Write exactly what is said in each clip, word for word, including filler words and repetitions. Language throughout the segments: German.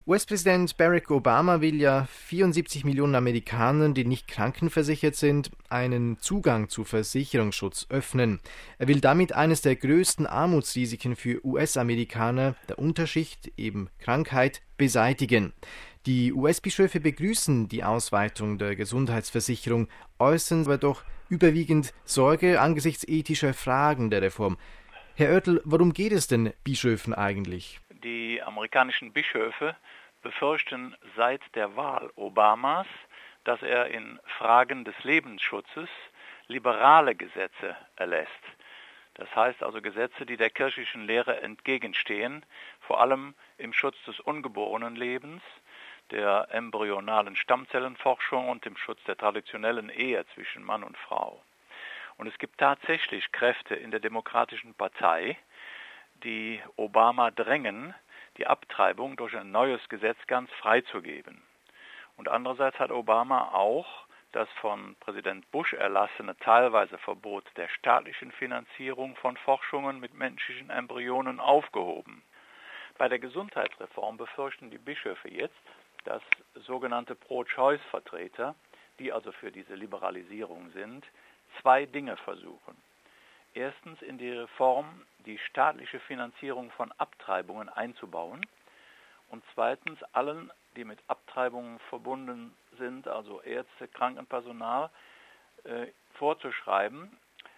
U S-Präsident Barack Obama will ja vierundsiebzig Millionen Amerikanern, die nicht krankenversichert sind, einen Zugang zu Versicherungsschutz öffnen. Er will damit eines der größten Armutsrisiken für U S-Amerikaner, der Unterschicht, eben Krankheit, beseitigen. Die U S-Bischöfe begrüßen die Ausweitung der Gesundheitsversicherung, äußern aber doch überwiegend Sorge angesichts ethischer Fragen der Reform. Herr Oertel, worum geht es den Bischöfen eigentlich? Die amerikanischen Bischöfe befürchten seit der Wahl Obamas, dass er in Fragen des Lebensschutzes liberale Gesetze erlässt. Das heißt also Gesetze, die der kirchlichen Lehre entgegenstehen, vor allem im Schutz des ungeborenen Lebens, der embryonalen Stammzellenforschung und dem Schutz der traditionellen Ehe zwischen Mann und Frau. Und es gibt tatsächlich Kräfte in der Demokratischen Partei, die Obama drängen, die Abtreibung durch ein neues Gesetz ganz freizugeben. Und andererseits hat Obama auch das von Präsident Bush erlassene teilweise Verbot der staatlichen Finanzierung von Forschungen mit menschlichen Embryonen aufgehoben. Bei der Gesundheitsreform befürchten die Bischöfe jetzt, dass sogenannte Pro-Choice-Vertreter, die also für diese Liberalisierung sind, zwei Dinge versuchen. Erstens in die Reform die staatliche Finanzierung von Abtreibungen einzubauen und zweitens allen, die mit Abtreibungen verbunden sind, also Ärzte, Krankenpersonal, äh, vorzuschreiben,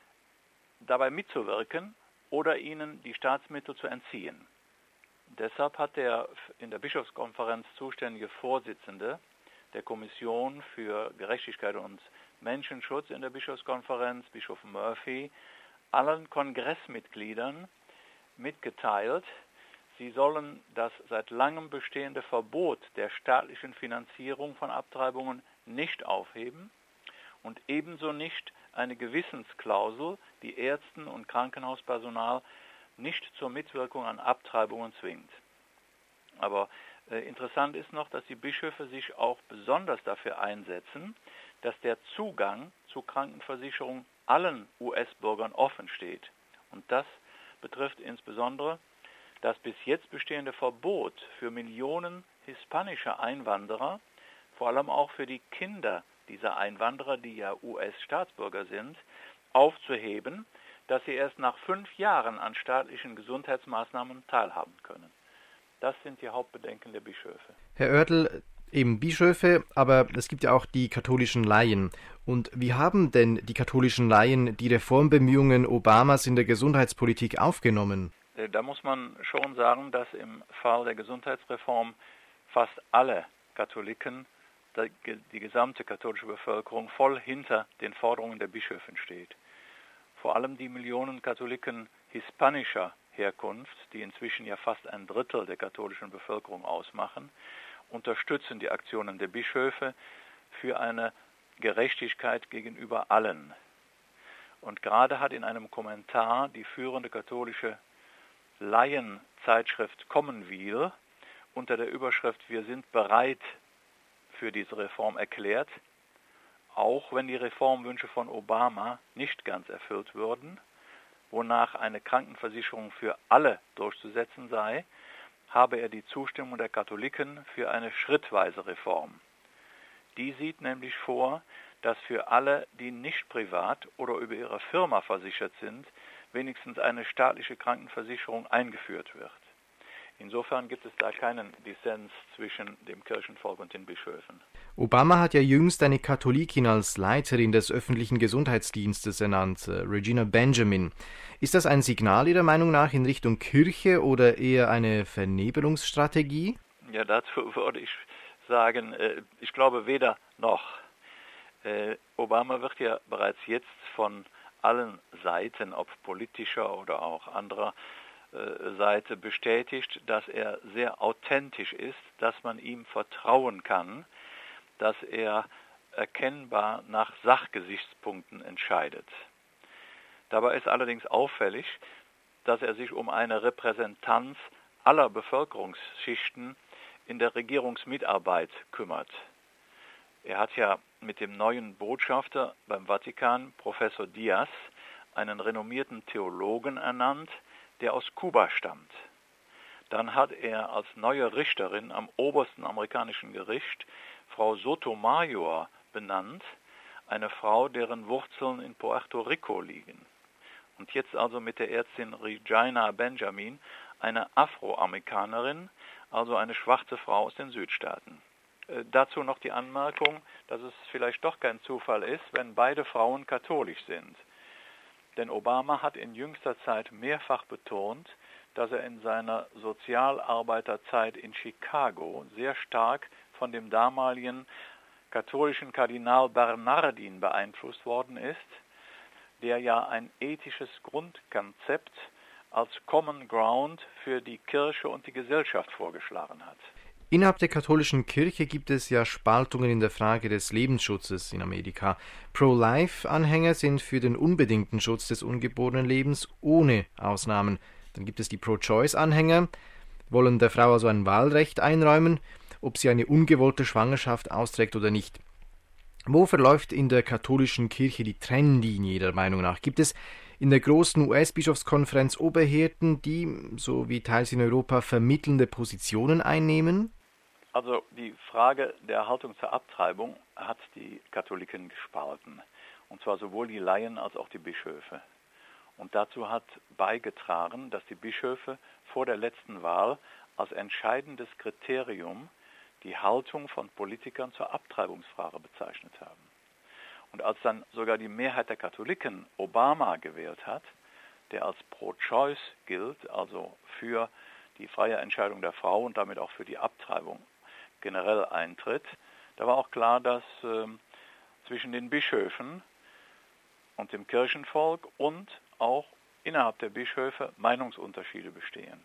dabei mitzuwirken oder ihnen die Staatsmittel zu entziehen. Deshalb hat der in der Bischofskonferenz zuständige Vorsitzende der Kommission für Gerechtigkeit und Menschenschutz in der Bischofskonferenz, Bischof Murphy, allen Kongressmitgliedern mitgeteilt, sie sollen das seit langem bestehende Verbot der staatlichen Finanzierung von Abtreibungen nicht aufheben und ebenso nicht eine Gewissensklausel, die Ärzten und Krankenhauspersonal nicht zur Mitwirkung an Abtreibungen zwingt. Aber äh, interessant ist noch, dass die Bischöfe sich auch besonders dafür einsetzen, dass der Zugang zu Krankenversicherung allen U S-Bürgern offen steht. Und das betrifft insbesondere das bis jetzt bestehende Verbot für Millionen hispanischer Einwanderer, vor allem auch für die Kinder dieser Einwanderer, die ja U S-Staatsbürger sind, aufzuheben, dass sie erst nach fünf Jahren an staatlichen Gesundheitsmaßnahmen teilhaben können. Das sind die Hauptbedenken der Bischöfe. Herr Oertel, eben Bischöfe, aber es gibt ja auch die katholischen Laien. Und wie haben denn die katholischen Laien die Reformbemühungen Obamas in der Gesundheitspolitik aufgenommen? Da muss man schon sagen, dass im Fall der Gesundheitsreform fast alle Katholiken, die gesamte katholische Bevölkerung, voll hinter den Forderungen der Bischöfe steht. Vor allem die Millionen Katholiken hispanischer Herkunft, die inzwischen ja fast ein Drittel der katholischen Bevölkerung ausmachen, unterstützen die Aktionen der Bischöfe für eine Gerechtigkeit gegenüber allen. Und gerade hat in einem Kommentar die führende katholische Laienzeitschrift Commonweal unter der Überschrift "Wir sind bereit" für diese Reform erklärt, auch wenn die Reformwünsche von Obama nicht ganz erfüllt würden, wonach eine Krankenversicherung für alle durchzusetzen sei, habe er die Zustimmung der Katholiken für eine schrittweise Reform. Die sieht nämlich vor, dass für alle, die nicht privat oder über ihre Firma versichert sind, wenigstens eine staatliche Krankenversicherung eingeführt wird. Insofern gibt es da keinen Dissens zwischen dem Kirchenvolk und den Bischöfen. Obama hat ja jüngst eine Katholikin als Leiterin des öffentlichen Gesundheitsdienstes ernannt, Regina Benjamin. Ist das ein Signal Ihrer Meinung nach in Richtung Kirche oder eher eine Vernebelungsstrategie? Ja, dazu würde ich sagen, ich glaube weder noch. Obama wird ja bereits jetzt von allen Seiten, ob politischer oder auch anderer Seite, bestätigt, dass er sehr authentisch ist, dass man ihm vertrauen kann, dass er erkennbar nach Sachgesichtspunkten entscheidet. Dabei ist allerdings auffällig, dass er sich um eine Repräsentanz aller Bevölkerungsschichten in der Regierungsmitarbeit kümmert. Er hat ja mit dem neuen Botschafter beim Vatikan, Professor Diaz, einen renommierten Theologen ernannt, der aus Kuba stammt. Dann hat er als neue Richterin am obersten amerikanischen Gericht Frau Sotomayor benannt, eine Frau, deren Wurzeln in Puerto Rico liegen. Und jetzt also mit der Ärztin Regina Benjamin, eine Afroamerikanerin, also eine schwarze Frau aus den Südstaaten. Äh, dazu noch die Anmerkung, dass es vielleicht doch kein Zufall ist, wenn beide Frauen katholisch sind. Denn Obama hat in jüngster Zeit mehrfach betont, dass er in seiner Sozialarbeiterzeit in Chicago sehr stark von dem damaligen katholischen Kardinal Bernardin beeinflusst worden ist, der ja ein ethisches Grundkonzept als Common Ground für die Kirche und die Gesellschaft vorgeschlagen hat. Innerhalb der katholischen Kirche gibt es ja Spaltungen in der Frage des Lebensschutzes in Amerika. Pro-Life-Anhänger sind für den unbedingten Schutz des ungeborenen Lebens ohne Ausnahmen. Dann gibt es die Pro-Choice-Anhänger, wollen der Frau also ein Wahlrecht einräumen, ob sie eine ungewollte Schwangerschaft austrägt oder nicht. Wo verläuft in der katholischen Kirche die Trennlinie Ihrer Meinung nach? Gibt es in der großen U S-Bischofskonferenz Oberhirten, die, so wie teils in Europa, vermittelnde Positionen einnehmen? Also die Frage der Haltung zur Abtreibung hat die Katholiken gespalten. Und zwar sowohl die Laien als auch die Bischöfe. Und dazu hat beigetragen, dass die Bischöfe vor der letzten Wahl als entscheidendes Kriterium die Haltung von Politikern zur Abtreibungsfrage bezeichnet haben. Und als dann sogar die Mehrheit der Katholiken Obama gewählt hat, der als Pro-Choice gilt, also für die freie Entscheidung der Frau und damit auch für die Abtreibung generell eintritt, da war auch klar, dass äh, zwischen den Bischöfen und dem Kirchenvolk und auch innerhalb der Bischöfe Meinungsunterschiede bestehen.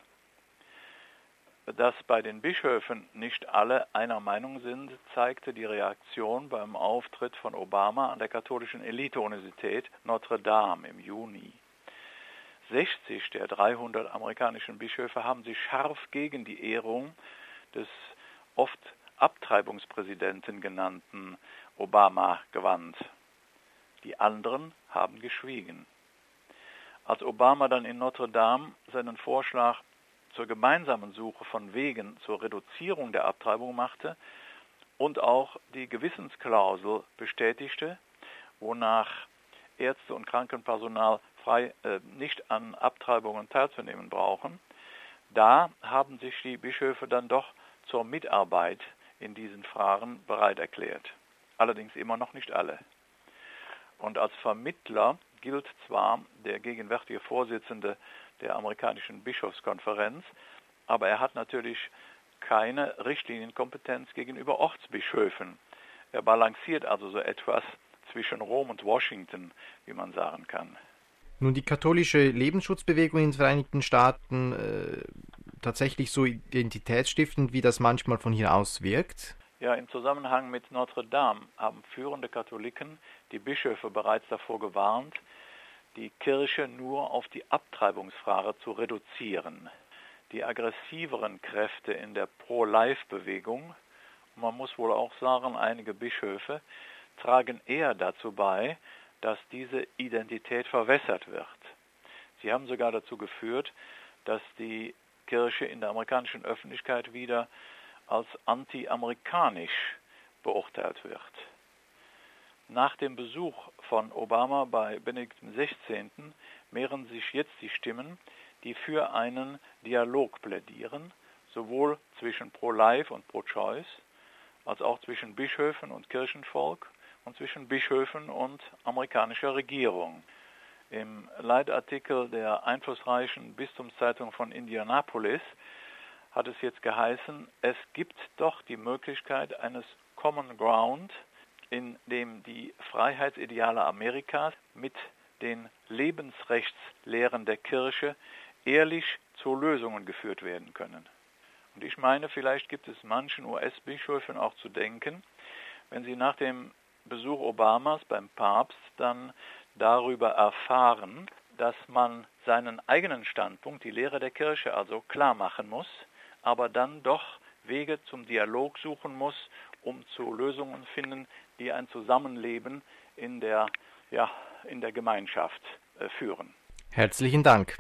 Dass bei den Bischöfen nicht alle einer Meinung sind, zeigte die Reaktion beim Auftritt von Obama an der katholischen Elite-Universität Notre Dame im Juni. sechzig der dreihundert amerikanischen Bischöfe haben sich scharf gegen die Ehrung des oft Abtreibungspräsidenten genannten Obama gewandt. Die anderen haben geschwiegen. Als Obama dann in Notre Dame seinen Vorschlag zur gemeinsamen Suche von Wegen zur Reduzierung der Abtreibung machte und auch die Gewissensklausel bestätigte, wonach Ärzte und Krankenpersonal frei äh, nicht an Abtreibungen teilzunehmen brauchen, da haben sich die Bischöfe dann doch zur Mitarbeit in diesen Fragen bereit erklärt. Allerdings immer noch nicht alle. Und als Vermittler gilt zwar der gegenwärtige Vorsitzende der amerikanischen Bischofskonferenz, aber er hat natürlich keine Richtlinienkompetenz gegenüber Ortsbischöfen. Er balanciert also so etwas zwischen Rom und Washington, wie man sagen kann. Nun, die katholische Lebensschutzbewegung in den Vereinigten Staaten äh, tatsächlich so identitätsstiftend, wie das manchmal von hier aus wirkt? Ja, im Zusammenhang mit Notre Dame haben führende Katholiken die Bischöfe bereits davor gewarnt, die Kirche nur auf die Abtreibungsfrage zu reduzieren. Die aggressiveren Kräfte in der Pro-Life-Bewegung, man muss wohl auch sagen, einige Bischöfe, tragen eher dazu bei, dass diese Identität verwässert wird. Sie haben sogar dazu geführt, dass die Kirche in der amerikanischen Öffentlichkeit wieder als anti-amerikanisch beurteilt wird. Nach dem Besuch von Obama bei Benedikt der Sechzehnte mehren sich jetzt die Stimmen, die für einen Dialog plädieren, sowohl zwischen Pro-Life und Pro-Choice, als auch zwischen Bischöfen und Kirchenvolk und zwischen Bischöfen und amerikanischer Regierung. Im Leitartikel der einflussreichen Bistumszeitung von Indianapolis hat es jetzt geheißen, es gibt doch die Möglichkeit eines Common Ground, in dem die Freiheitsideale Amerikas mit den Lebensrechtslehren der Kirche ehrlich zu Lösungen geführt werden können. Und ich meine, vielleicht gibt es manchen U S-Bischöfen auch zu denken, wenn sie nach dem Besuch Obamas beim Papst dann darüber erfahren, dass man seinen eigenen Standpunkt, die Lehre der Kirche also klar machen muss, aber dann doch Wege zum Dialog suchen muss, um zu Lösungen finden, die ein Zusammenleben in der, ja, in der Gemeinschaft äh, führen. Herzlichen Dank.